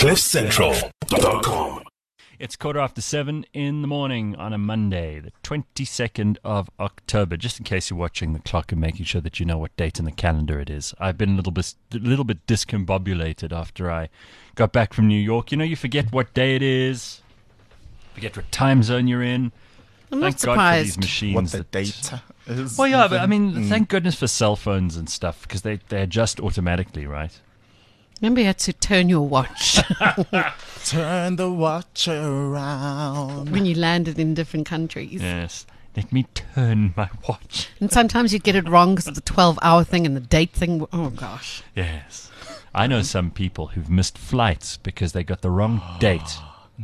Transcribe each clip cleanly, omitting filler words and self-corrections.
CliffCentral.com. It's 7:15 in the morning on a Monday, the 22nd of October. Just in case you're watching the clock and making sure that you know what date in the calendar it is. I've been a little bit discombobulated after I got back from New York. You know, you forget what day it is, forget what time zone you're in. I'm Thank not surprised. God for these machines. What the date is. Well, yeah, but I mean, thank goodness for cell phones and stuff because they adjust automatically, right? Remember, you had to turn your watch Turn the watch around. when you landed in different countries. Yes. Let me turn my watch. And sometimes you'd get it wrong because of the 12-hour thing and the date thing. Oh, gosh. Yes. I know some people who've missed flights because they got the wrong date.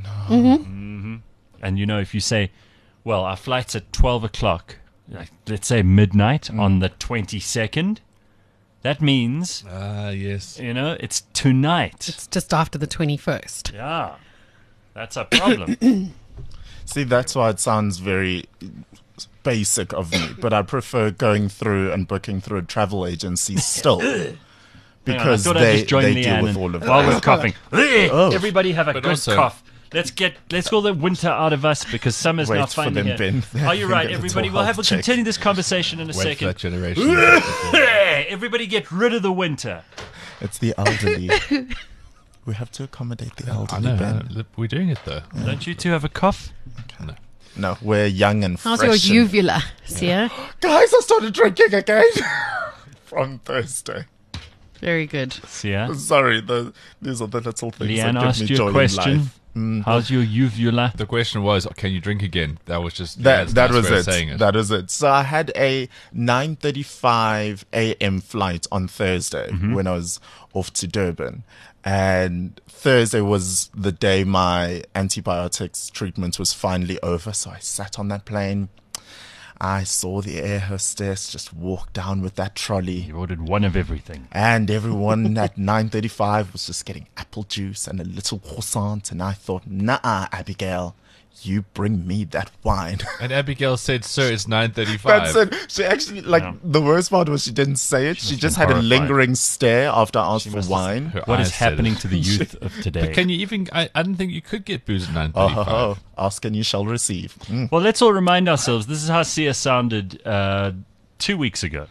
And you know, if you say, well, our flight's at 12 o'clock, like, let's say midnight on the 22nd, that means, Yes. you know, it's tonight. It's just after the 21st. Yeah. That's a problem. See, that's why it sounds very basic of me, but I prefer going through and booking through a travel agency still. Because Hang on, I thought I'd they just join deal Leanne with all of while we're that. coughing. Everybody have a But good also- cough. Let's get all the winter out of us because summer's Wait now for finally them, here. Ben. Are you right, Get a everybody? little We'll health check. continue this conversation in a Wait for second. that generation. Everybody get rid of the winter. It's the elderly. We have to accommodate the I elderly, know. Ben. We're doing it though. Don't you two have a cough? No. No, we're young and How's fresh. your and- uvula, Sia? Guys, I started drinking again from Thursday. Very good. Yeah. Sorry, these are the little things Leanne that asked give me you joy a in question. life. How's your uvula? The question was, can you drink again? That was just That Leanne's that nice was way of it. saying it. That was it. So I had a 9:35 a.m. flight on Thursday when I was off to Durban, and Thursday was the day my antibiotics treatment was finally over. So I sat on that plane. I saw the air hostess just walk down with that trolley. You ordered one of everything. And everyone at 9:35 was just getting apple juice and a little croissant. And I thought, nah, Abigail, you bring me that wine. And Abigail said, "Sir, it's 9:35." That's it. She actually, the worst part was she didn't say it. She must just have had been a horrified. lingering stare after I asked for must have- wine. Her What is eyes said happening it. to the youth of today? But can you even? I don't think you could get booze at 9:35. Oh, ask and you shall receive. Well, let's all remind ourselves, this is how Sia sounded 2 weeks ago.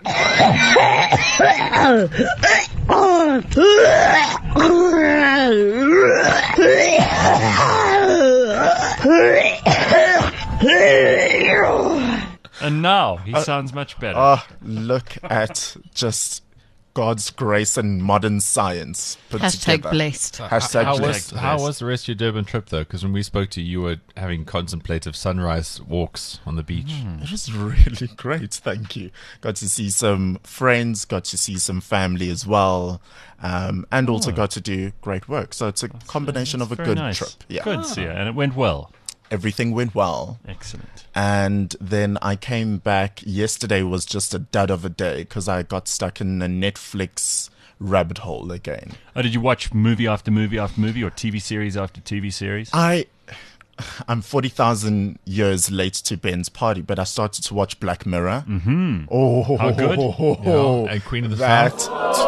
And now he sounds much better. Oh, look at just God's grace and modern science put Hashtag together. blessed. Hashtag How blessed. was the rest of your Durban trip though? Because when we spoke to you, you were having contemplative sunrise walks on the beach. It was really great, thank you. Got to see some friends, got to see some family as well, and also got to do great work. So it's a combination of a Very good nice. trip. Yeah. Good, Sia. And it went well. Everything went well. Excellent. And then I came back. Yesterday was just a dud of a day because I got stuck in a Netflix rabbit hole again. Oh, did you watch movie after movie after movie or TV series after TV series? I'm 40,000 years late to Ben's party, but I started to watch Black Mirror. Mm-hmm. Oh, How good? Yeah. And Queen of the that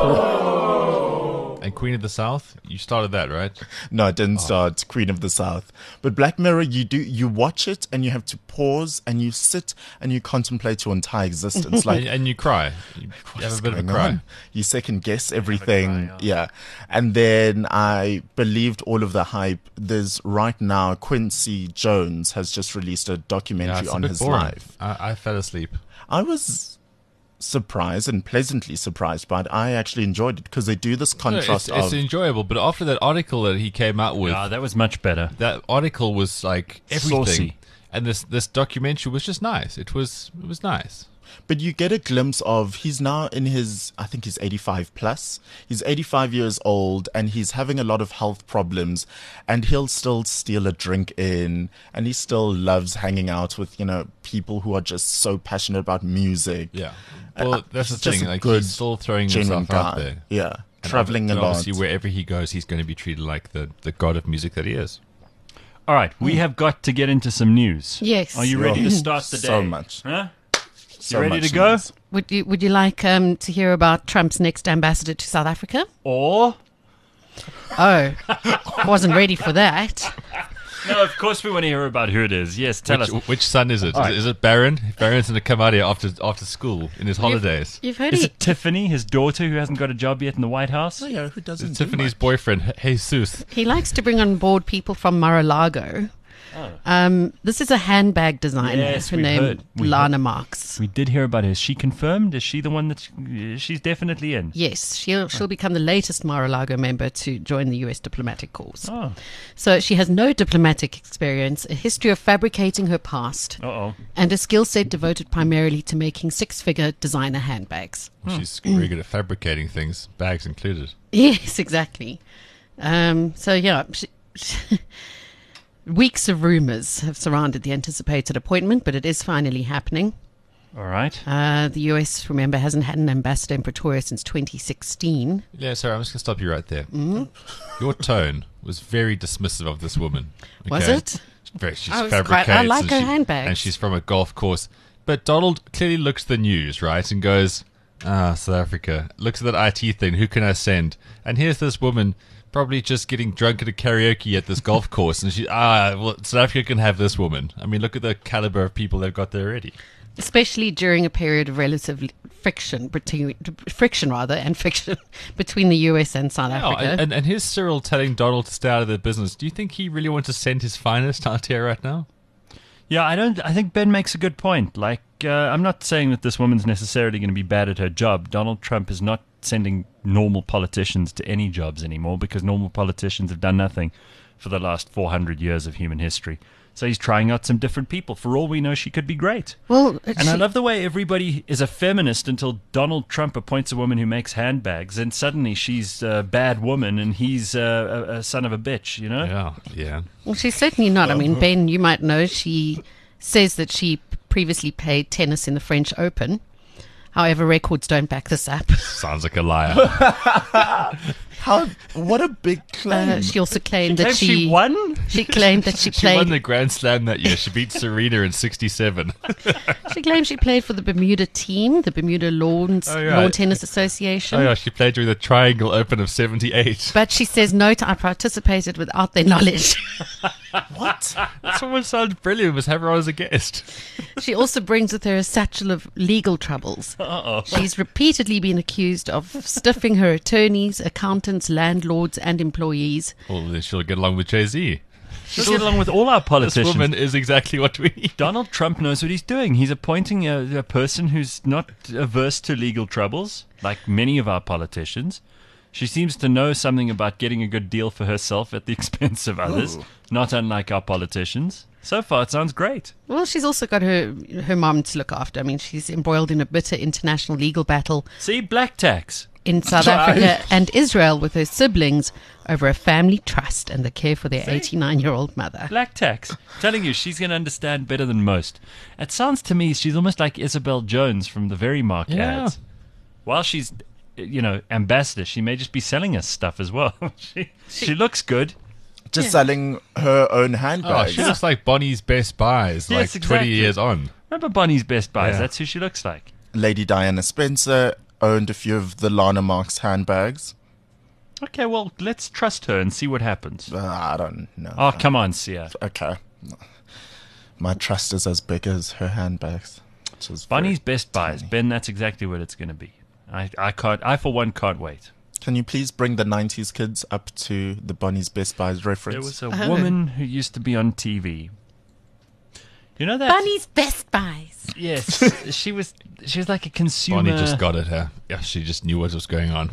And Queen of the South, you started that, right? No, I didn't start Queen of the South. But Black Mirror, you watch it and you have to pause and you sit and you contemplate your entire existence. Like, And you cry. You have a bit of a going cry. on? You second guess everything. Yeah. And then I believed all of the hype. There's right now, Quincy Jones has just released a Yeah, documentary it's a on bit his boring. life. I fell asleep. I was surprised and pleasantly surprised, but I actually enjoyed it because they do this contrast It's of enjoyable, but after that article that he came out with, Ah, that was much better. that article was like everything. Saucy. And this documentary was just nice. It was nice. But you get a glimpse of he's now in his, I think he's 85 plus. He's 85 years old and he's having a lot of health problems and he'll still steal a drink in and he still loves hanging out with, people who are just so passionate about music. Yeah. Well, that's the he's just thing. a Like good, he's still throwing Genuine himself out guy. there. Yeah. And Traveling a and lot. Obviously, wherever he goes, he's going to be treated like the god of music that he is. All right, we have got to get into some news. Yes. Are you ready to start the day? So much. Huh? So You ready much to go? news. Would you like to hear about Trump's next ambassador to South Africa? Or Oh, wasn't ready for that. No, of course we want to hear about who it is. Yes, tell us. Which son is it? right. Is it Baron? Baron's going to come out here after school in his holidays. You've heard Is it. it Tiffany, his daughter, who hasn't got a job yet in the White House? Oh, yeah, who doesn't It's do Tiffany's much? boyfriend, Jesus. He likes to bring on board people from Mar-a-Lago. This is a handbag designer. Yes, her we've name heard. We Lana Marks. We did hear about her. Is she confirmed? Is she the one that she's definitely in? Yes, she'll become the latest Mar-a-Lago member to join the U.S. diplomatic corps. Oh, So she has no diplomatic experience, a history of fabricating her past, uh-oh. and a skill set devoted primarily to making six-figure designer handbags. She's very good at fabricating things, bags included. Yes, exactly. So yeah, weeks of rumours have surrounded the anticipated appointment, but it is finally happening. All right. The US, remember, hasn't had an ambassador in Pretoria since 2016. Yeah, sorry, I'm just going to stop you right there. Your tone was very dismissive of this woman. Was okay? it? She's I was fabricates. quite- I like and her she- handbags. And she's from a golf course. But Donald clearly looks at the news, right, and goes, South Africa. Looks at that IT thing, who can I send? And here's this woman probably just getting drunk at a karaoke at this golf course, and well, South Africa can have this woman. I mean, look at the caliber of people they've got there already. Especially during a period of relative friction between the US and South Africa. And here's Cyril telling Donald to stay out of their business. Do you think he really wants to send his finest out here right now? Yeah, I think Ben makes a good point. Like, I'm not saying that this woman's necessarily going to be bad at her job. Donald Trump is not sending normal politicians to any jobs anymore because normal politicians have done nothing for the last 400 years of human history. So he's trying out some different people. For all we know, she could be great. Well, And I love the way everybody is a feminist until Donald Trump appoints a woman who makes handbags, and suddenly she's a bad woman and he's a son of a bitch, you know? Yeah. Well, she's certainly not. I mean, Ben, you might know, she says that she previously played tennis in the French Open. However, records don't back this up. Sounds like a liar. What a big claim. She also claimed that She won? She claimed that she She won played. the Grand Slam that year. She beat Serena in 67. She claimed she played for the Bermuda team, the Bermuda Lawn Tennis Association. Oh, yeah, she played during the Triangle Open of 78. But she says, note, I participated without their knowledge. What? That woman sounds brilliant. Must have her on as a guest. She also brings with her a satchel of legal troubles. Uh-oh. She's repeatedly been accused of stiffing her attorneys, accountants, landlords, and employees. Well, then she'll get along with Jay-Z. She'll get along with all our This politicians. woman is exactly what we need. Donald Trump knows what he's doing. He's appointing a person who's not averse to legal troubles, like many of our politicians. She seems to know something about getting a good deal for herself at the expense of others, not unlike our politicians. So far, it sounds great. Well, she's also got her mum to look after. I mean, she's embroiled in a bitter international legal battle See, black tax. in South Africa and Israel with her siblings over a family trust and the care for their 89-year-old mother. Black tax. Telling you, she's going to understand better than most. It sounds to me she's almost like Isabel Jones from the Very Mark Yeah. ads. While she's, ambassador, she may just be selling us stuff as well. she looks good. Just selling her own Oh, handbags. she looks like Bonnie's Best Buys, like Yes, 20 exactly. years on. Remember Bonnie's Best Buys? Yeah. That's who she looks like. Lady Diana Spencer owned a few of the Lana Marks handbags. Okay, well, let's trust her and see what happens. I don't know. Oh, come on, Sia. Okay. My trust is as big as her handbags. which is Bonnie's very Best Buys. tiny. Ben, that's exactly what it's going to be. I for one can't wait. Can you please bring the 90s kids up to the Bonnie's Best Buys reference? There was a woman who used to be on TV. You know that? Bunny's Best Buys. Yes, she was like a consumer. Bonnie just got it, huh? Yeah, she just knew what was going on.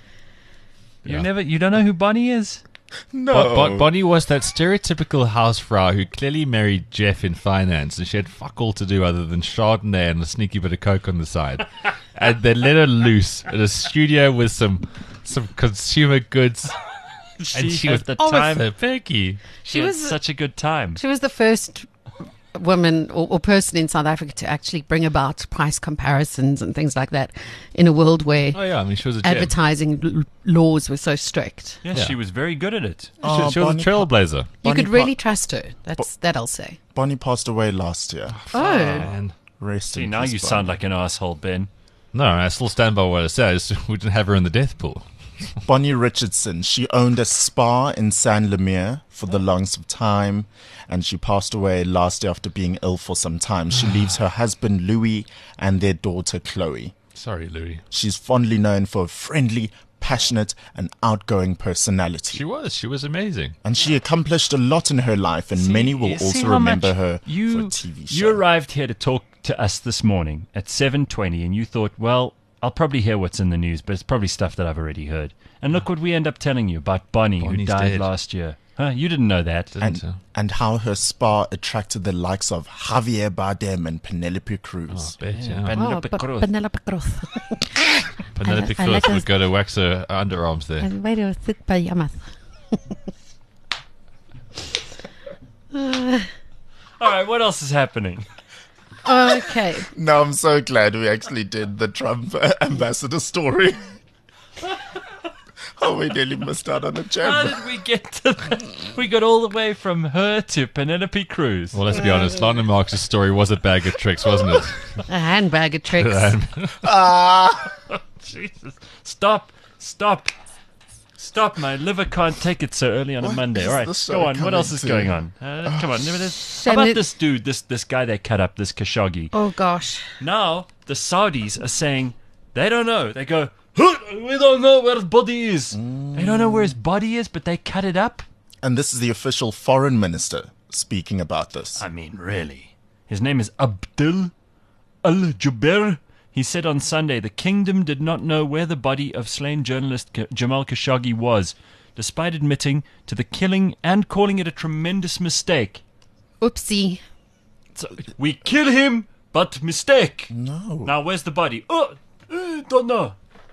You Yeah. you don't know who Bonnie is? No. Bonnie was that stereotypical housefrau who clearly married Jeff in finance, and she had fuck all to do other than Chardonnay and a sneaky bit of coke on the side. And they let her loose in a studio with some consumer goods, and she had was the always time. so perky. She had such a good time. She was the first woman or person in South Africa to actually bring about price comparisons and things like that in a world where Oh yeah, I mean she was a gem. advertising laws were so strict. Yes, Yeah. she was very good at it. Oh, She was a Bonnie trailblazer. You Bonnie could really trust her. That I'll say. Bonnie passed away last year. Oh, And Rest See, in now peace, you Bonnie. sound like an asshole, Ben. no, I still stand by what I said. We didn't have her in the death pool. Bonnie Richardson. She owned a spa in San Lemire for the longest of time, and she passed away last year after being ill for some time. She leaves her husband Louis and their daughter Chloe. Sorry, Louis. She's fondly known for a friendly, passionate, and outgoing personality. She was amazing. And she accomplished a lot in her life, and many will also remember her for a TV show. You arrived here to talk to us this morning at 7:20, and you thought, well, I'll probably hear what's in the news, but it's probably stuff that I've already heard. And look what we end up telling you about Bonnie, who Bonnie's died dead. last year. Huh? You didn't know that. and how her spa attracted the likes of Javier Bardem and Penelope Cruz. Bet, yeah. Penelope Cruz. Penelope Cruz. Penelope I Cruz like would go to wax her underarms there. Very thick pajamas. All right, what else is happening? Okay. No, I'm so glad we actually did the Trump ambassador story. Oh, we nearly missed out on a How gem. did we get to that? We got all the way from her to Penelope Cruz. Well, let's be honest. London Marks' story was a bag of tricks, wasn't it? A handbag of tricks. Jesus. Stop. My liver can't take it so early on a Monday. is All right, the show go on. What coming else is to? going on? Come on. How about this dude, this guy they cut up, this Khashoggi? Oh, gosh. Now, the Saudis are saying they don't know. They go, "Huh, we don't know where his body is. They don't know where his body is, but they cut it up. And this is the official foreign minister speaking about this. I mean, really. His name is Abdul Al-Jubeir. He said on Sunday the kingdom did not know where the body of slain journalist Jamal Khashoggi was, despite admitting to the killing and calling it a tremendous mistake. Oopsie. So, we kill him, but mistake. No. Now, where's the body? Don't know.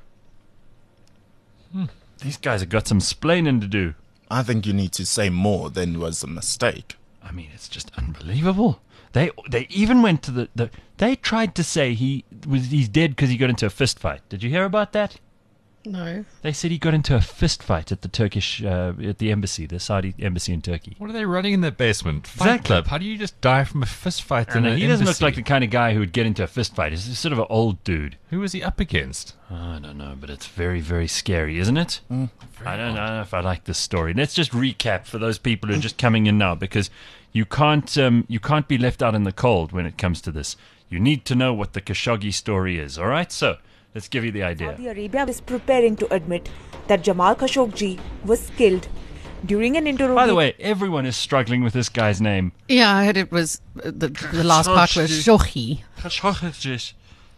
These guys have got some splaining to do. I think you need to say more than was a mistake. I mean, it's just unbelievable. They even went to they tried to say he's dead because he got into a fist fight. Did you hear about that? No. They said he got into a fist fight at the Turkish at the embassy, the Saudi embassy in Turkey. What are they running in their basement? Fight Exactly. club. How do you just die from a fist fight in an He doesn't look embassy? like the kind of guy who would get into a fist fight. He's sort of an old dude. Who was he up against? I don't know, but it's very, very scary, isn't it? I don't know if I like this story. Let's just recap for those people who are just coming in now, because you can't be left out in the cold when it comes to this. You need to know what the Khashoggi story is, all right? So, let's give you the idea. Saudi Arabia is preparing to admit that Jamal Khashoggi was killed during an interrogation. By the way, everyone is struggling with this guy's name. Yeah, I heard it was the last part was Shohi. Khashoggi.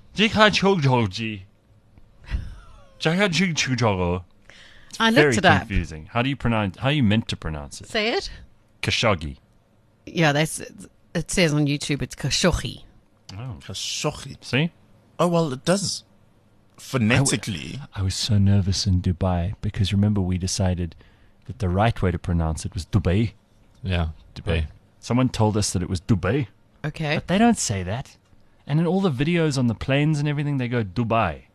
I Very looked it up. confusing. How are you meant to pronounce it? Say it. Khashoggi. Yeah, it says on YouTube it's Khashoggi. Khashoggi. See? Oh, well, it does. Phonetically. I was so nervous in Dubai because remember we decided that the right way to pronounce it was Dubai. Yeah, debate. Someone told us that it was Dubai, Okay. but they don't say that. And in all the videos on the planes and everything, they go Dubai.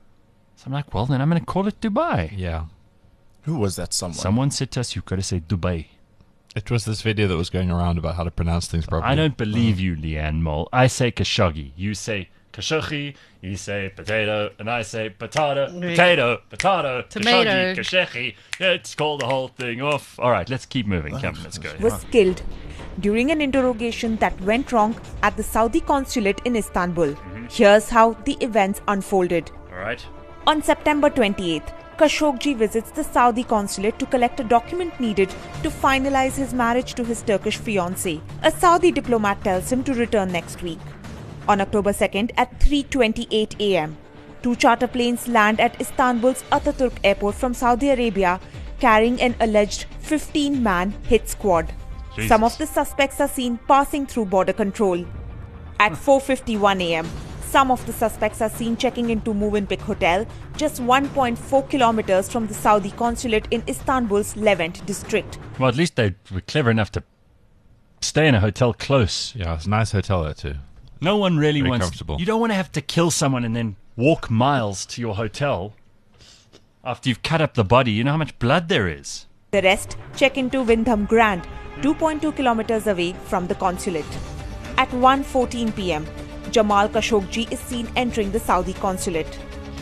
So I'm like, well, then I'm going to call it Dubai. Yeah. Who was that someone? Someone said to us, you've got to say Dubai. It was this video that was going around about how to pronounce things properly. I don't believe you, Leanne Mole. I say Khashoggi. You say Khashoggi. You say potato. And I say potato, potato, potato, Tomato. Khashoggi. Let's call the whole thing off. All right, let's keep moving. Come, let's go. was killed during an interrogation that went wrong at the Saudi consulate in Istanbul. Here's how the events unfolded. All right. On September 28th, Khashoggi visits the Saudi consulate to collect a document needed to finalize his marriage to his Turkish fiancée. A Saudi diplomat tells him to return next week. On October 2nd at 3:28 a.m., 2 charter planes land at Istanbul's Ataturk airport from Saudi Arabia carrying an alleged 15-man hit squad. Jesus. Some of the suspects are seen passing through border control. At 4:51 a.m., some of the suspects are seen checking into Movenpick Hotel, just 1.4 kilometers from the Saudi consulate in Istanbul's Levent district. Well, at least they were clever enough to stay in a hotel close. Yeah, it's a nice hotel there too. No one really Very wants. comfortable. You don't want to have to kill someone and then walk miles to your hotel after you've cut up the body. You know how much blood there is. The rest check into Windham Grand, 2.2 kilometers away from the consulate. At 1:14 p.m., Jamal Khashoggi is seen entering the Saudi consulate.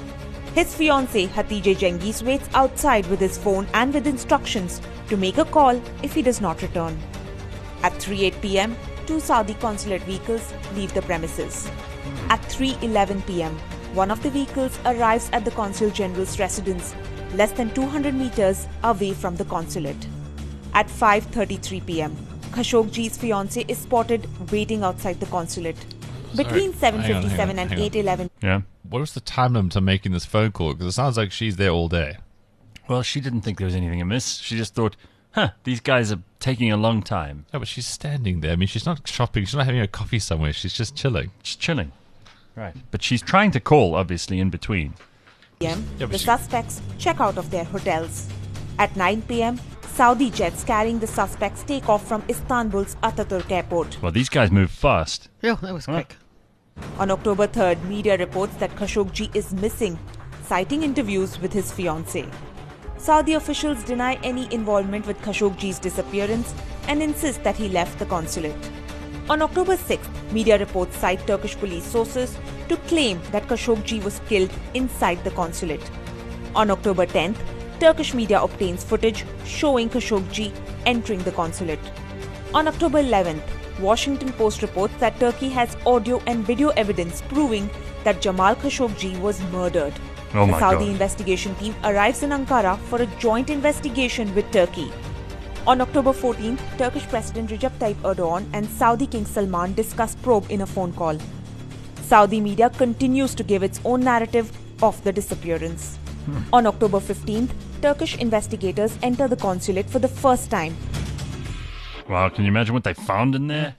His fiancée, Hatice Cengiz, waits outside with his phone and with instructions to make a call if he does not return. At 3:08 p.m., 2 Saudi consulate vehicles leave the premises. At 3:11 p.m., one of the vehicles arrives at the Consul General's residence, less than 200 meters away from the consulate. At 5:33 p.m., Khashoggi's fiancé is spotted waiting outside the consulate. Between 7:57 and 8:11. Yeah. What was the time limit to making this phone call? Because it sounds like she's there all day. Well, she didn't think there was anything amiss. She just thought, these guys are taking a long time. No, but she's standing there. I mean, she's not shopping. She's not having a coffee somewhere. She's just chilling. She's chilling. Right. But she's trying to call, obviously, in between. The suspects check out of their hotels. At 9 p.m., Saudi jets carrying the suspects take off from Istanbul's Ataturk airport. Well, these guys move fast. Yeah, that was quick. On October 3rd, media reports that Khashoggi is missing, citing interviews with his fiancée. Saudi officials deny any involvement with Khashoggi's disappearance and insist that he left the consulate. On October 6th, media reports cite Turkish police sources to claim that Khashoggi was killed inside the consulate. On October 10th, Turkish media obtains footage showing Khashoggi entering the consulate. On October 11th, Washington Post reports that Turkey has audio and video evidence proving that Jamal Khashoggi was murdered. Oh the my Saudi God. investigation team arrives in Ankara for a joint investigation with Turkey. On October 14th, Turkish President Recep Tayyip Erdogan and Saudi King Salman discuss probe in a phone call. Saudi media continues to give its own narrative of the disappearance. On October 15th, Turkish investigators enter the consulate for the first time. Wow, can you imagine what they found in there?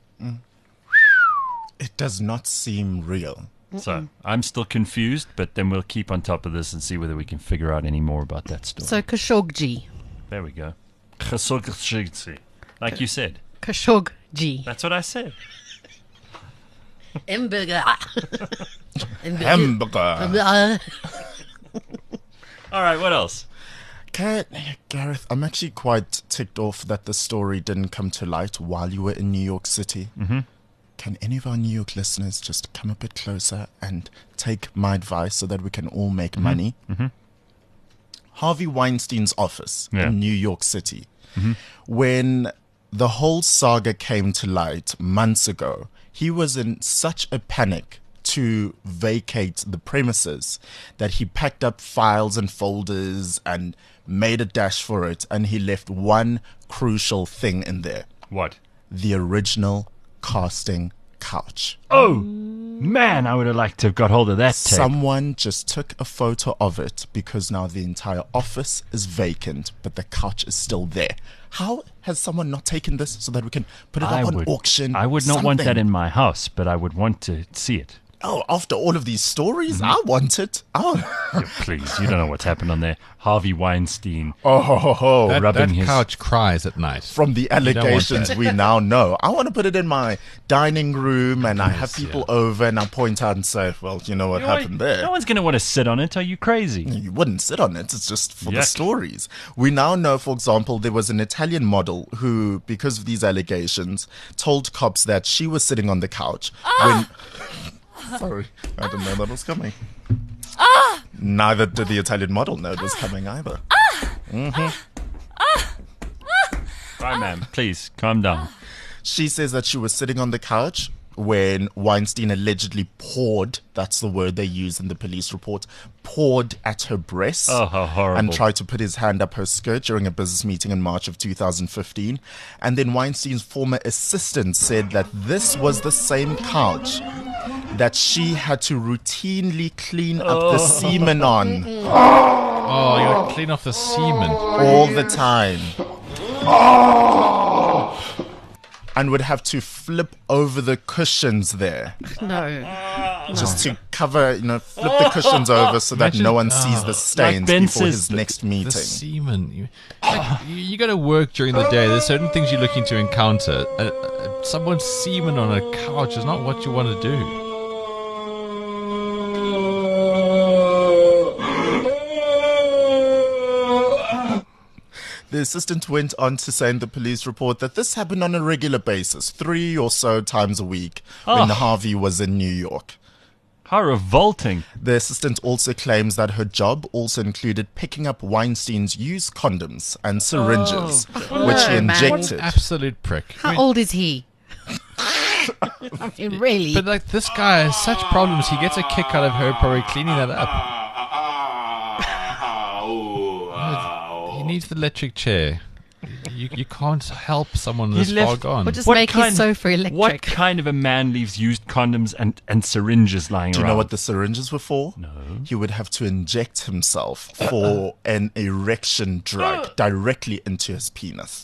It does not seem real. So, I'm still confused, but then we'll keep on top of this and see whether we can figure out any more about that story. So Khashoggi. There we go. Khashoggi. Like you said. Khashoggi. That's what I said. Hamburger. Hamburger. All right, what else? Gareth, I'm actually quite ticked off that the story didn't come to light while you were in New York City. Mm-hmm. Can any of our New York listeners just come a bit closer and take my advice so that we can all make money? Mm-hmm. Harvey Weinstein's office in New York City. Mm-hmm. When the whole saga came to light months ago, he was in such a panic to vacate the premises that he packed up files and folders and made a dash for it, and he left one crucial thing in there. What? The original casting couch. Oh, man, I would have liked to have got hold of that tape. Someone just took a photo of it because now the entire office is vacant, but the couch is still there. How has someone not taken this so that we can put it up on auction? I would not want that something? in my house, but I would want to see it. Oh, after all of these stories, I want it. Oh, Yeah, please, you don't know what's happened on there. Harvey Weinstein. That rubbing his- couch cries at night. from the don't want allegations that. we now know. I want to put it in my dining room and I have people over and I point out and say, well, you know what happened there. No one's going to want to sit on it. Are you crazy? You wouldn't sit on it. It's just for the Yuck. stories. We now know, for example, there was an Italian model who, because of these allegations, told cops that she was sitting on the couch when... Sorry, I didn't know that was coming. Neither did the Italian model know it was coming either. Right, ma'am, please, calm down. She says that she was sitting on the couch when Weinstein allegedly poured, that's the word they use in the police report, poured at her breasts. Oh, how horrible. And tried to put his hand up her skirt during a business meeting in March of 2015. And then Weinstein's former assistant said that this was the same couch that she had to routinely clean up the semen on Oh, you gotta clean off the semen. all the time. And would have to flip over the cushions there No. just to cover, flip the cushions over so that Imagine- no one sees the stains Ben before says his next meeting. The semen. You got to work during the day. There's certain things you're looking to encounter. Someone's semen on a couch is not what you want to do. The assistant went on to say in the police report that this happened on a regular basis, 3 or so times a week, when Harvey was in New York. How revolting. The assistant also claims that her job also included picking up Weinstein's used condoms and syringes, which he Oh, man. injected. Absolute prick. How old is he? I mean, really? But like this guy has such problems. He gets a kick out of her probably cleaning that up. He needs the electric chair. You can't help someone this far gone. Or just make his sofa electric. What kind of a man leaves used condoms and syringes lying Do you around? know what the syringes were for? No. He would have to inject himself for an erection drug directly into his penis.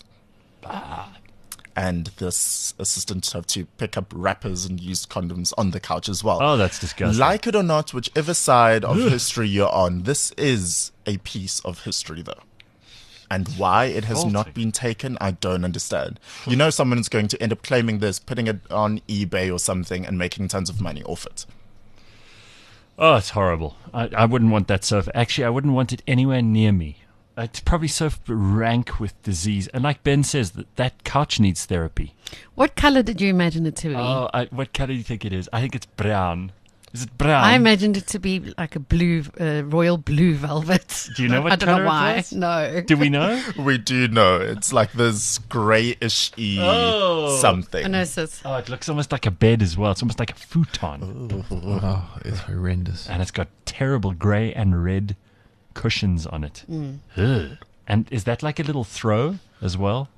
And this assistant have to pick up wrappers and used condoms on the couch as well. Oh, that's disgusting. Like it or not, whichever side of history you're on, this is a piece of history, though. And why it has not been taken, I don't understand. You know, someone's going to end up claiming this, putting it on eBay or something, and making tons of money off it. Oh, it's horrible. I wouldn't want that sofa. Actually, I wouldn't want it anywhere near me. It's probably so rank with disease. And like Ben says, that couch needs therapy. What color did you imagine it to be? Oh, what color do you think it is? I think it's brown. Is it brown? I imagined it to be like a blue, royal blue velvet. Do you know what I don't color know it why. was? No. Do we know? We do know. It's like this greyish-y something. I know, sis. Oh, it looks almost like a bed as well. It's almost like a futon. Oh, it's horrendous. And it's got terrible grey and red cushions on it. Ugh. And is that like a little throw as well?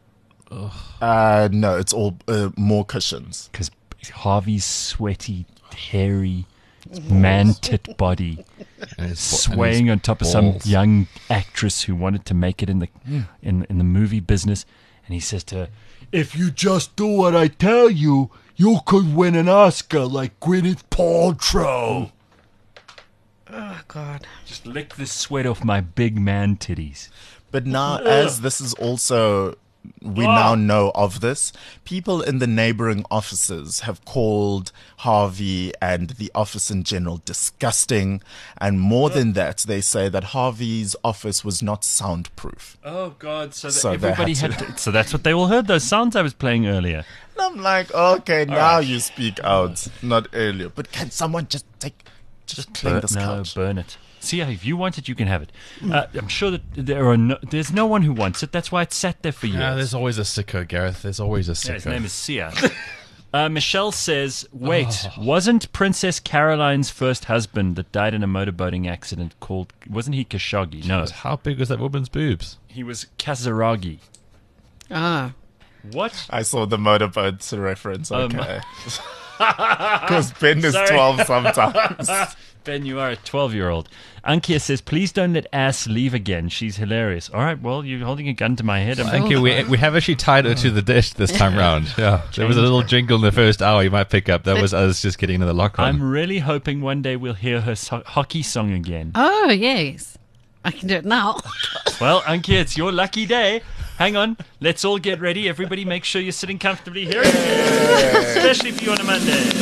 No, it's all more cushions. Because Harvey's sweaty, hairy, man-tit body swaying on top of some young actress who wanted to make it in the in the movie business, and he says to her, "If you just do what I tell you, you could win an Oscar like Gwyneth Paltrow." Oh, God. Just lick the sweat off my big man titties. But now, as this is also, we now know of this, people in the neighboring offices have called Harvey and the office in general disgusting. And more than that, they say that Harvey's office was not soundproof. Oh God! So So they everybody had had. So that's what they all heard. Those sounds I was playing earlier. And I'm like, okay, now you speak out, not earlier. But can someone just clean this couch? Burn it. See, if you want it, you can have it. I'm sure that there's no one who wants it. That's why it's sat there for years. Yeah, there's always a sicko, Gareth. There's always a sicko. His name is Sia. Michelle says, wait, wasn't Princess Caroline's first husband that died in a motorboating accident wasn't he Khashoggi? No. How big was that woman's boobs? He was Khazaragi. Ah. What? I saw the motorboat reference, okay. Because Ben is Sorry. 12 sometimes. Ben, you are a 12-year-old. Ankia says, please don't let Ass leave again. She's hilarious. All right, well, you're holding a gun to my head. Thank you. We have actually tied her to the dish this time round. Yeah, there was a little jingle in the first hour you might pick up. That was us just getting into the lock on. I'm really hoping one day we'll hear her hockey song again. Oh, yes. I can do it now. Well, Ankia, it's your lucky day. Hang on. Let's all get ready. Everybody make sure you're sitting comfortably here. Especially for you on a Monday.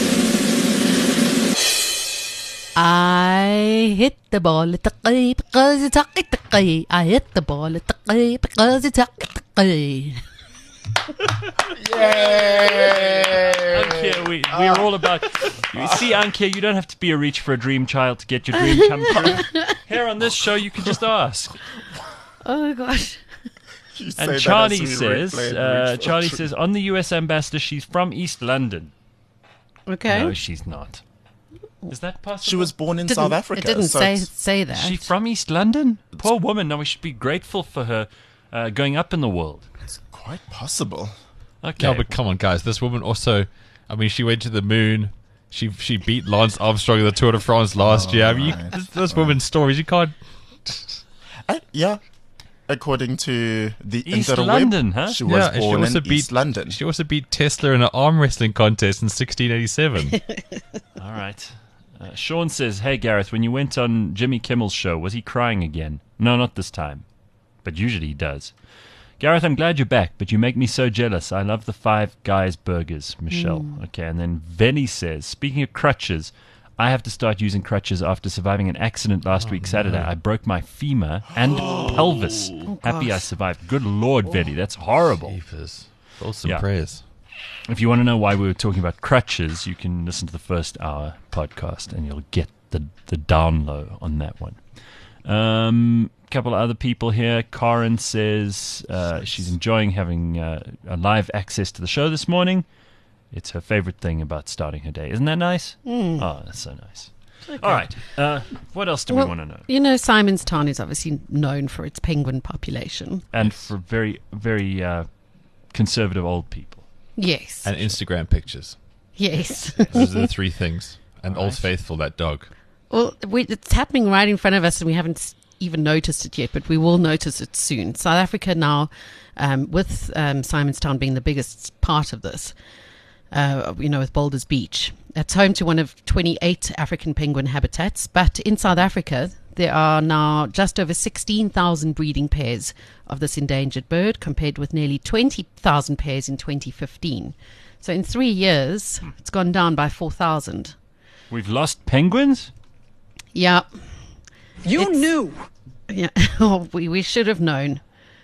I hit the ball at the key because it's at the key. I hit the ball at the key because it's at the key. Yay! Ankia, we're all about... You see, Ankia, you don't have to be a reach for a dream child to get your dream come true. Here on this show, you can just ask. Oh, gosh. You say And that Charlie as we replay says, the reach for Charlie says, on the US ambassador, she's from East London. Okay. No, she's not. Is that possible? She was born in South Africa. It didn't so it's- say that. Is she from East London? Poor woman. Now we should be grateful for her going up in the world. It's quite possible. Okay. No, but come on, guys. This woman also, I mean, she went to the moon. She beat Lance Armstrong in the Tour de France last year. I mean, this woman's stories, you can't... Yeah. According to the East interweb, London, huh? she was she born also in East London. She also beat Tesla in an arm wrestling contest in 1687. All right. Sean says, hey, Gareth, when you went on Jimmy Kimmel's show, was he crying again? No, not this time. But usually he does. Gareth, I'm glad you're back, but you make me so jealous. I love the Five Guys burgers, Michelle. Okay, and then Venny says, speaking of crutches, I have to start using crutches after surviving an accident last week, Saturday. I broke my femur and pelvis. Happy I survived. Good Lord, Venny, that's horrible. Jeepers. Thoughts and Yeah. prayers. If you want to know why we were talking about crutches, you can listen to the first hour podcast and you'll get the down low on that one. Couple of other people here. Karen says she's enjoying having a live access to the show this morning. It's her favorite thing about starting her day. Isn't that nice? Oh, that's so nice. Okay. All right. What else do we want to know? You know, Simonstown is obviously known for its penguin population. And for very, very conservative old people. Yes. And Instagram pictures. Yes. Those are the three things. And Old Faithful, that dog. Well, it's happening right in front of us and we haven't even noticed it yet, but we will notice it soon. South Africa now, with Simonstown being the biggest part of this, with Boulders Beach. It's home to one of 28 African penguin habitats, but in South Africa, there are now just over 16,000 breeding pairs of this endangered bird, compared with nearly 20,000 pairs in 2015. So in 3 years, it's gone down by 4,000. We've lost penguins? Yeah. You knew. Yeah, we should have known.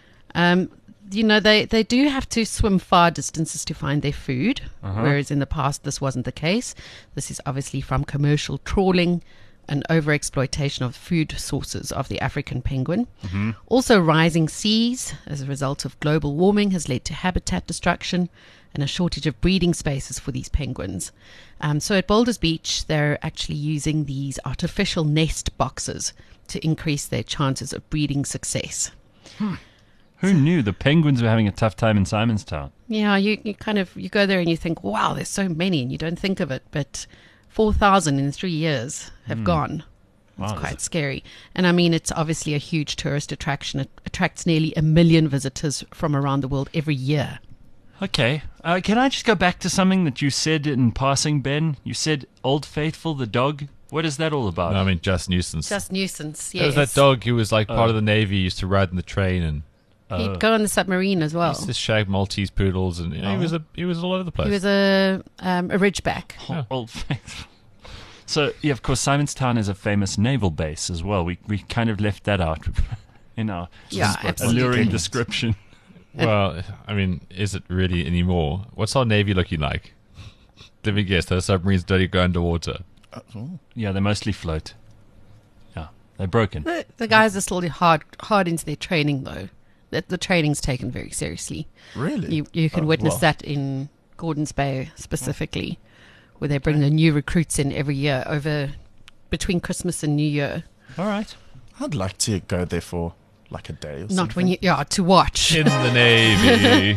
They do have to swim far distances to find their food, whereas in the past this wasn't the case. This is obviously from commercial trawling and overexploitation of food sources of the African penguin. Also, rising seas as a result of global warming has led to habitat destruction and a shortage of breeding spaces for these penguins. So at Boulders Beach, they're actually using these artificial nest boxes to increase their chances of breeding success. Who knew the penguins were having a tough time in Simonstown? Yeah, you go there and you think, wow, there's so many, and you don't think of it, but 4,000 in 3 years have gone. It's quite scary. And I mean, it's obviously a huge tourist attraction. It attracts nearly 1 million visitors from around the world every year. Okay. Can I just go back to something that you said in passing, Ben? You said Old Faithful, the dog. What is that all about? No, I mean, Just Nuisance. Just Nuisance, There yes. was that dog who was like part of the Navy, used to ride in the train, and He'd go on the submarine as well. he used to shag Maltese poodles, and he was all over the place. He was a ridgeback. Old Faithful. So, yeah, of course, Simonstown is a famous naval base as well. We kind of left that out in our absolutely. alluring description. Well, I mean, is it really anymore? What's our Navy looking like? Let me guess, those submarines don't go underwater. Yeah, they mostly float. Yeah, they're broken. The guys are still hard into their training, though. The training's taken very seriously. Really? You can witness wow. that in Gordons Bay specifically, where they bring the new recruits in every year over between Christmas and New Year. All right. I'd like to go there for like a day or something. Not when to watch. In the Navy.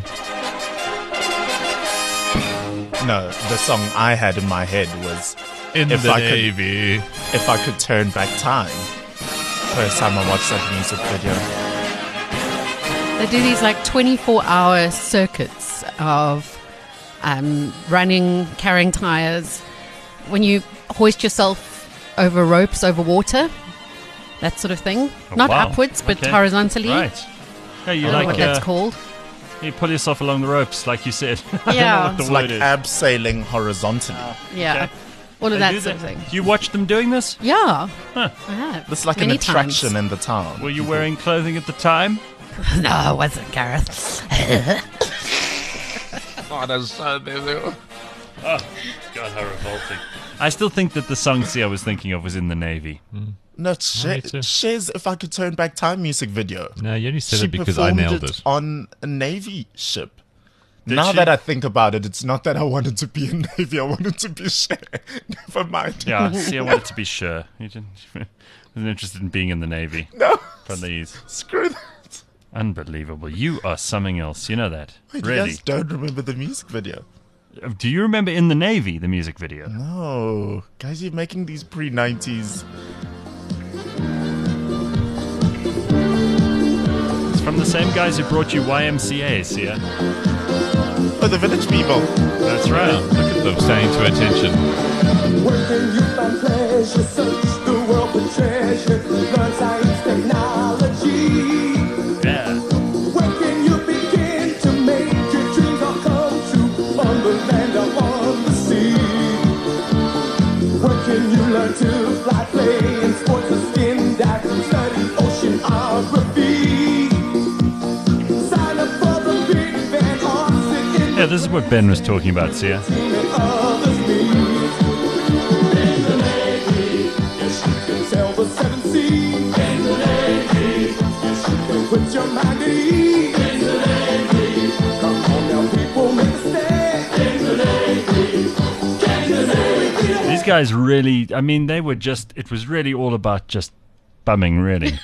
No, the song I had in my head was In If the I could- Navy. If I Could Turn Back Time. First time I watched that music video. They do these like 24-hour circuits of running, carrying tires. When you hoist yourself over ropes, over water, that sort of thing. Oh, Not wow. upwards, but Okay. horizontally. Right. Yeah, I you don't know like what that's called. you pull yourself along the ropes, like you said. I don't know Yeah. what the It's word like is. abseiling horizontally. Yeah. Okay. All of They that do sort of thing. You watched them doing this? Yeah. Huh. I have. It's like Many an attraction times. in the town. Were you wearing clothing at the time? No, I wasn't, Gareth. Oh, God, how revolting. I still think that the song I was thinking of was in the Navy. No, it's Me too. Cher's If I Could Turn Back Time music video. No, you only said She it because I performed nailed it. on a Navy ship. Did Now she? that I think about it, it's not that I wanted to be in Navy. I wanted to be Cher. Never mind. Yeah, see, I wanted to be sure. You wasn't interested in being in the Navy. No. Please. Screw that. Unbelievable. You are something else. You know that. Wait, you Really. guys don't remember the music video? Do you remember In the Navy, the music video? No. Guys, you're making these pre-90s. It's from the same guys who brought you YMCA's, yeah? Oh, the Village People. That's right. Look at them standing to attention. Where can you find pleasure? Search the world for treasure. Learn science, technology. Yeah. Where can you begin to make your dreams all come true? On the land or on the sea. Where can you learn to fly, play in sports or skin dive? Study oceanography. Sign up for the Big Band or sit in Yeah, this is what Ben was talking about, Sia. Sail the seven seas. Put your mind at ease. Come on now, people, make a stand. These guys really, I mean, they were just, it was really all about just bumming, really.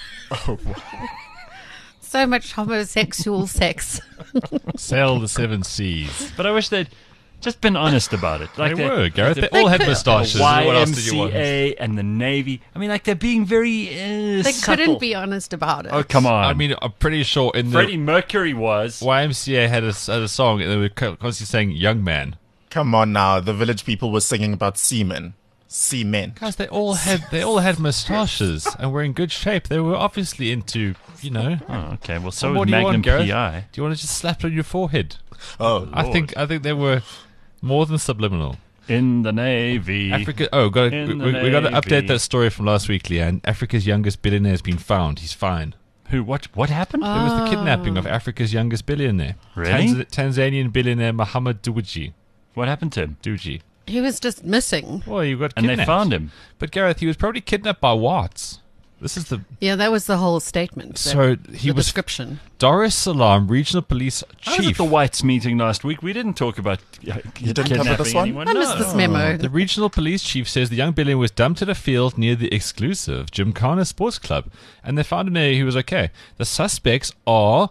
So much homosexual sex. Sail the seven seas. But I wish they'd just been honest about it. They were, Gareth. They all had could- moustaches. The What else did you want? YMCA and the Navy. I mean, like, they're being very They subtle. couldn't be honest about it. Oh, come on. I mean, I'm pretty sure in the Freddie Mercury was. YMCA had a song and they were constantly saying "young man." Come on now. The village people were singing about seamen. Seamen. Guys, they all had moustaches and were in good shape. They were obviously into, you know. Oh, okay. Well, so What was do you Magnum want, Gareth? PI. Do you want to just slap it on your forehead? Oh, I think they were more than subliminal. In the Navy. Africa. Oh, we In the got to Navy. update that story from last week, Leanne. Africa's youngest billionaire has been found. He's fine. Who? What happened? It was the kidnapping of Africa's youngest billionaire. Really? Tanzanian billionaire Muhammad Dewji. What happened to him? Dewji. He was just missing. Well, you got And kidnapped. they found him. But Gareth, he was probably kidnapped by Watts. This is the Yeah, that was the whole statement. So he the was description. Dar es Salaam Regional Police I was at Chief. the Whites meeting last week. We didn't talk about didn't cover this one? anyone. I missed No. this memo. The regional police chief says the young billionaire was dumped at a field near the exclusive Gymkhana Sports Club, and they found him there. He was okay. The suspects are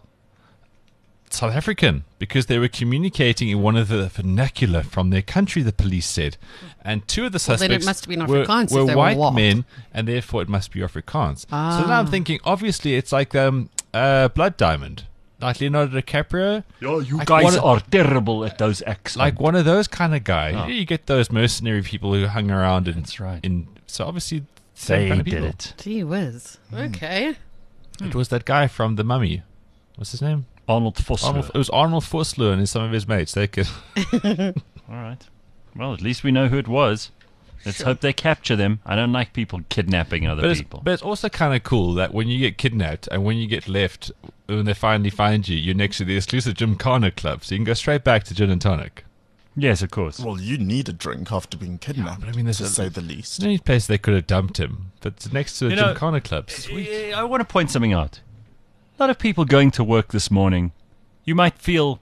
South African because they were communicating in one of the vernacular from their country. The police said, and two of the Well, then it suspects must have been were, Afrikaans if were they were white what? men, and therefore it must be Afrikaans. So now I'm thinking, obviously, it's like Blood Diamond, like Leonardo DiCaprio. Oh, you Like guys one- are terrible at those accents. Like one of those kind of guy. Oh. You get those mercenary people who hung around. That's right. So obviously, same they kind of did people. it. Gee whiz. Okay. It was that guy from The Mummy. What's his name? Arnold Vosloo. It was Arnold Vosloo and some of his mates. They could. All right. Well, at least we know who it was. Let's hope they capture them. I don't like people kidnapping other people. But it's also kind of cool that when you get kidnapped and when you get left, when they finally find you, you're next to the exclusive Gymkhana club, so you can go straight back to gin and tonic. Yes, of course. well, you need a drink after being kidnapped, but I mean, there's to a- say the least. There's no place they could have dumped him, but it's next to a You know, Gymkhana club. Sweet. I want to point something out. A lot of people going to work this morning, you might feel,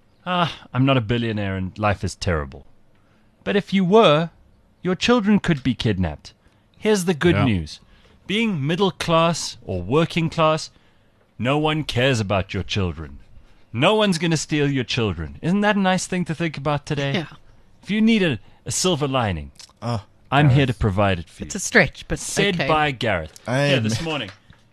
I'm not a billionaire and life is terrible. But if you were, your children could be kidnapped. Here's the good Yeah. news. Being middle class or working class, no one cares about your children. No one's going to steal your children. Isn't that a nice thing to think about today? Yeah. If you need a silver lining, Ah, I'm here to provide it for you. It's a stretch, but Said okay. by Gareth. Amen. Yeah, this morning.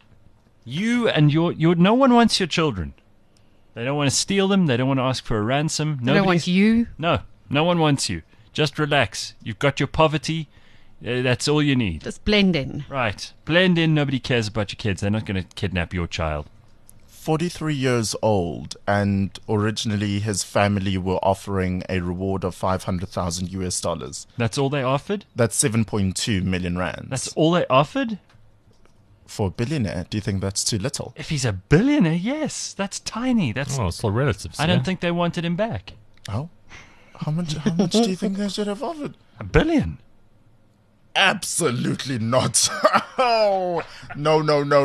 You and your no one wants your children. They don't want to steal them. They don't want to ask for a ransom. I don't want Nobody's- you. No, no one wants you. Just relax. You've got your poverty. That's all you need. Just blend in. Right. Blend in. Nobody cares about your kids. They're not going to kidnap your child. 43 years old, and originally his family were offering a reward of 500,000 US dollars. That's all they offered? That's 7.2 million rands. That's all they offered? For a billionaire, do you think that's too little? If he's a billionaire, yes. That's tiny. That's. Well, it's all relatives. I don't think they wanted him back. Oh? How much do you think they should have offered? $1 billion. Absolutely not. Oh, no.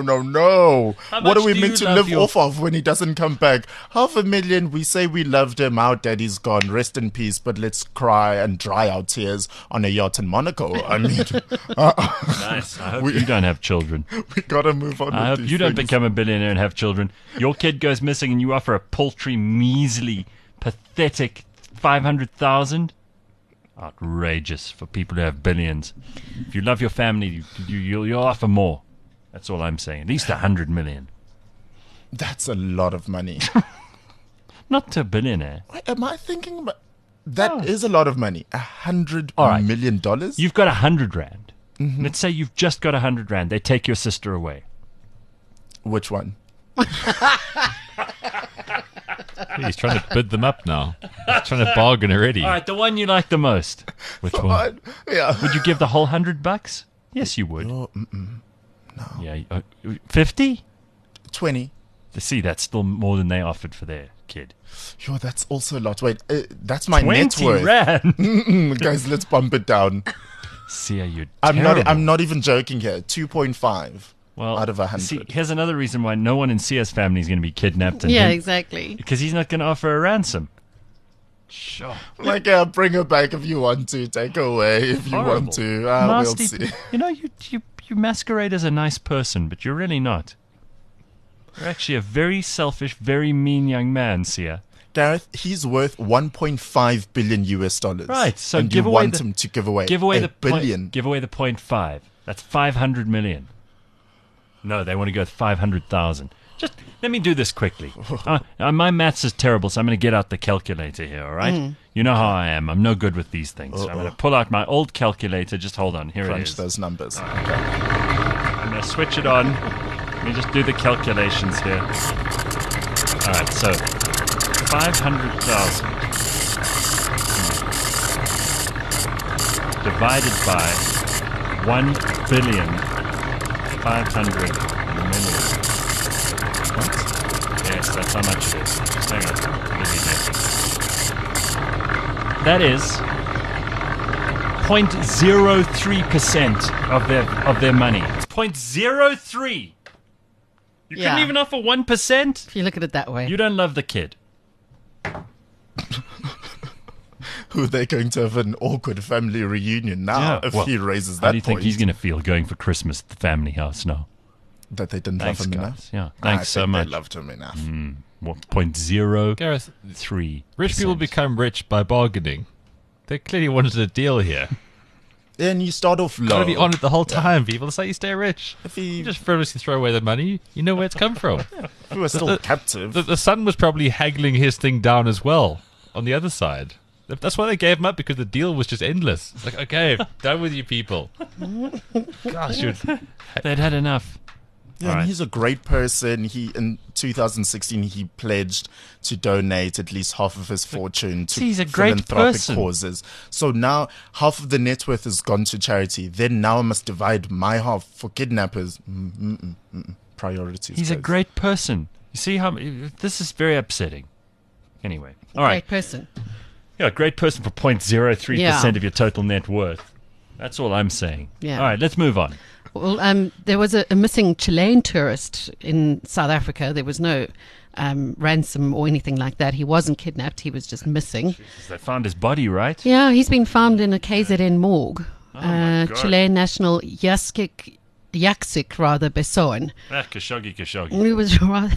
How What are much we do meant you to love live your- off of when he doesn't come back? 500,000, we say we loved him, our daddy's gone, rest in peace, but let's cry and dry our tears on a yacht in Monaco. I mean, Nice. I hope you don't have children. we gotta move on. I with hope these you don't things. become a billionaire and have children. Your kid goes missing and you offer a paltry, measly, pathetic 500,000. Outrageous for people who have billions. If you love your family, you'll offer more. That's all I'm saying. At least 100 million. That's a lot of money. Not to a billionaire. Wait, am I thinking about... That is a lot of money. $100 All right. million dollars? You've got 100 rand. Let's say you've just got 100 rand. They take your sister away. Which one? He's trying to bid them up now. He's trying to bargain already. All right, the one you like the most. Which one? What? Yeah. Would you give the whole $100? Yes, you would. Oh, Yeah, 50? 20. See, that's still more than they offered for their kid. Yo, that's also a lot. Wait, that's my net 20 worth. rand. Guys, let's bump it down. Sia, you're I'm terrible. not even joking here. 2.5 well, out of 100. See, here's another reason why no one in Sia's family is going to be kidnapped. And Yeah, exactly. Because he's not going to offer a ransom. Sure. Like, bring her back if you want to. Take her away if you Horrible. want to. We'll Nasty. see. You know, you masquerade as a nice person, but you're really not. You're actually a very selfish, very mean young man, Sia. Gareth, he's worth 1.5 billion US dollars. Right, so and give you away want the- him to give away Give away a the billion. Point, give away the 0.5. That's 500 million. No, they want to go with 500,000. Just let me do this quickly. My maths is terrible, so I'm going to get out the calculator here. All right? You know how I am. I'm no good with these things. So I'm going to pull out my old calculator. Just hold on. Here it Crunch is. those numbers. I'm going to switch it on. Let me just do the calculations here. All right, so 500,000 divided by 1,500,000,000. What? Yes, that's how much it is. Just hang on. Busy mathing. That is 0.03% of their money. It's 0.03. You couldn't Yeah. even offer 1%? If you look at it that way. You don't love the kid. Who they're going to have an awkward family reunion now if well, he raises How that do you think point he's going to feel going for Christmas at the family house now? that they didn't Thanks, love him guys. enough? Yeah, I thanks so think much. They loved him enough. What, 0.03? Gareth, rich people become rich by bargaining. They clearly wanted a deal here. And you start off low. Gotta be on it the whole time, people. That's how you stay rich. If You he just frivolously throw away the money. You know where it's come from. if he was still captive. The son was probably haggling his thing down as well on the other side. That's why they gave him up, because the deal was just endless. It's like, okay, done with you people. Gosh, They'd had enough. Yeah, All and right. he's a great person. He in 2016 he pledged to donate at least half of his fortune to See, he's a great philanthropic person. causes. So now half of the net worth has gone to charity. Then now I must divide my half for kidnappers. Priorities. He's a guys. great person. You see how this is very upsetting. Anyway, all right. Great person. Yeah, great person for 0.03% Yeah. of your total net worth. That's all I'm saying. Yeah. All right, let's move on. Well, there was a missing Chilean tourist in South Africa. There was no ransom or anything like that. He wasn't kidnapped. He was just missing. They found his body, right? Yeah, he's been found in a KZN morgue. my God. Chilean national Yaksik Besoan. Ah, Khashoggi. He was rather.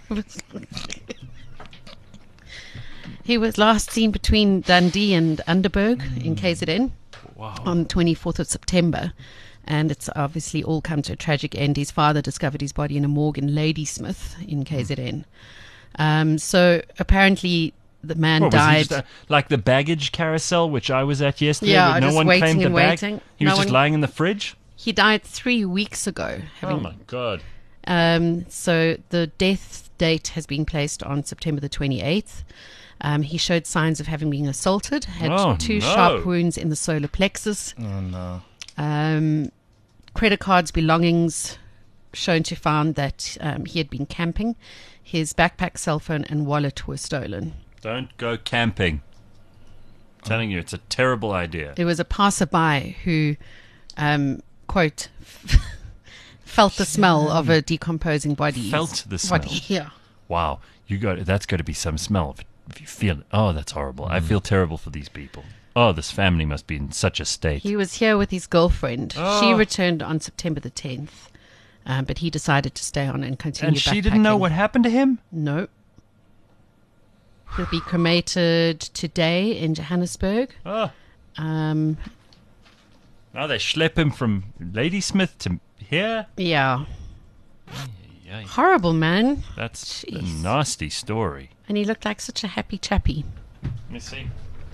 He was last seen between Dundee and Underberg in KZN on 24th of September. And it's obviously all come to a tragic end. His father discovered his body in a morgue in Ladysmith in KZN. So apparently the man What, was he died. just, like the baggage carousel, which I was at yesterday, Yeah, where no just one waiting claimed the and bag? waiting. He was No just one- lying in the fridge? He died 3 weeks ago. Oh, my God. So the death date has been placed on September the 28th. He showed signs of having been assaulted, had Oh, 2 no. sharp wounds in the solar plexus. Oh no. Credit cards, belongings shown to found that he had been camping. His backpack, cell phone, and wallet were stolen. Don't go camping. I'm telling you, it's a terrible idea. There was a passerby who, quote, felt the smell of a decomposing body. Felt the smell. Yeah. Wow, that's got to be some smell. If you feel it. Oh, that's horrible. I feel terrible for these people. Oh, this family must be in such a state. He was here with his girlfriend. She Oh. returned on September the 10th, but he decided to stay on and continue And she didn't know backpacking. what happened to him? No. He'll be cremated today in Johannesburg. Oh, Um, now they schlep him from Ladysmith to here? yeah. Yeah, Horrible, man. that's a Jeez. nasty story. And he looked like such a happy chappy. Let me see.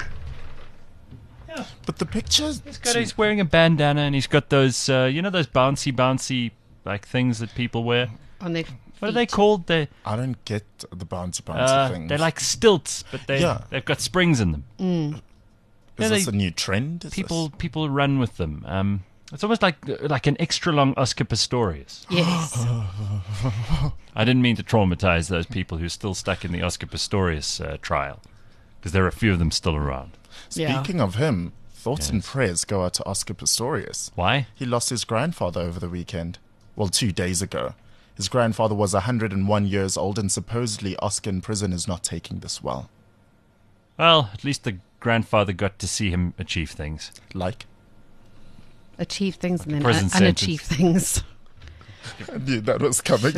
But the pictures. He's wearing a bandana and he's got those, those bouncy, like things that people wear. On their What are they feet. called? I don't get the bouncy things. They're like stilts, but Yeah. they've got springs in them. Is yeah, this they- a new trend? Is People run with them. It's almost like an extra long Oscar Pistorius. Yes. I didn't mean to traumatize those people who are still stuck in the Oscar Pistorius trial, because there are a few of them still around. Yeah. Speaking of him, thoughts and prayers go out to Oscar Pistorius. Why? He lost his grandfather over the weekend. Well, 2 days ago. His grandfather was 101 years old, and supposedly Oscar in prison is not taking this well. Well, at least the grandfather got to see him achieve things. Like? Achieve things and then Prison unachieve things. I knew that was coming.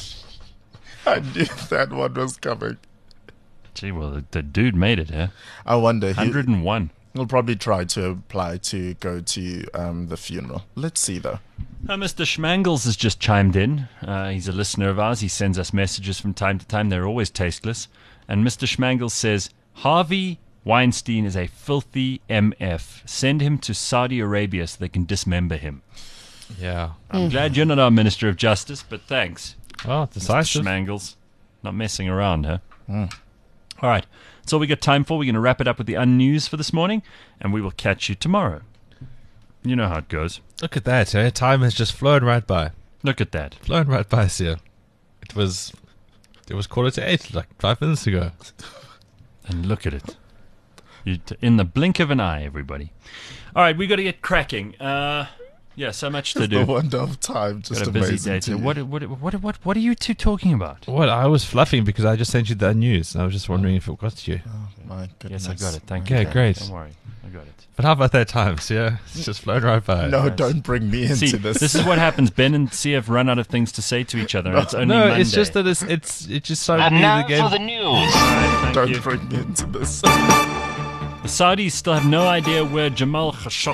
I knew that one was coming. Gee, well, the dude made it, huh? I wonder, 101. he'll probably try to apply to go to the funeral. Let's see, though. Mr. Schmangles has just chimed in. He's a listener of ours. He sends us messages from time to time. They're always tasteless. And Mr. Schmangles says, Harvey Weinstein is a filthy MF. Send him to Saudi Arabia so they can dismember him. Yeah. I'm glad you're not our Minister of Justice, but thanks, Well, Mr. decisive. Schmangles. Not messing around, huh? All right. That's all we got time for. We're going to wrap it up with the unnews for this morning, and we will catch you tomorrow. You know how it goes. Look at that, eh? Time has just flown right by. Look at that. Flown right by, Sia. It was 8:15, like 5 minutes ago. And look at it. In the blink of an eye, everybody. All right, we got to get cracking. Yeah, so much to The do. wonder of time, just Got a busy amazing day to today. you. What are you two talking about? What? I was fluffing because I just sent you the news. I was just wondering if it got to you. My goodness. Yes, I got it. Thank Okay, you. great. Don't worry. I got it. But how about that time, Sia? It's just flown right by. No, don't bring me into See, this. is what happens. Ben and Sia have run out of things to say to each other. And it's only No, Monday. it's just that it's just so And new now the game. for the news. All right, thank Don't you. bring me into this. The Saudis still have no idea where Jamal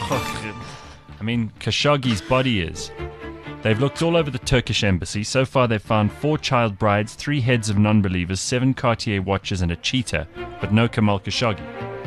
Khashoggi's body is. They've looked all over the Turkish embassy. So far, they've found 4 child brides, 3 heads of non-believers, 7 Cartier watches, and a cheetah, but no Kamal Khashoggi.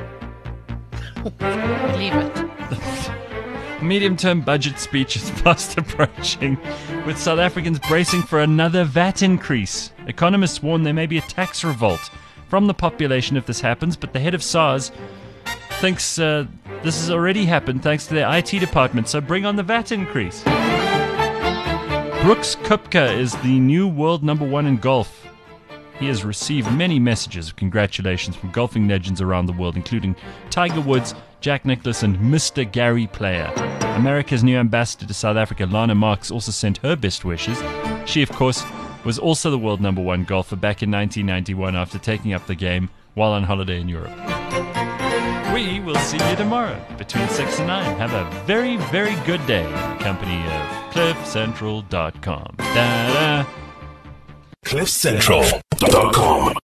Believe it. Medium-term budget speech is fast approaching, with South Africans bracing for another VAT increase. Economists warn there may be a tax revolt from the population if this happens, but the head of SARS thinks this has already happened thanks to their IT department, so bring on the VAT increase. Brooks Koepka is the new world #1 in golf. He has received many messages of congratulations from golfing legends around the world, including Tiger Woods, Jack Nicklaus, and Mr. Gary Player. America's new ambassador to South Africa, Lana Marks, also sent her best wishes. She, of course, was also the world #1 golfer back in 1991 after taking up the game while on holiday in Europe. We will see you tomorrow between 6 and 9. Have a very, very good day in the company of CliffCentral.com. Da-da. CliffCentral.com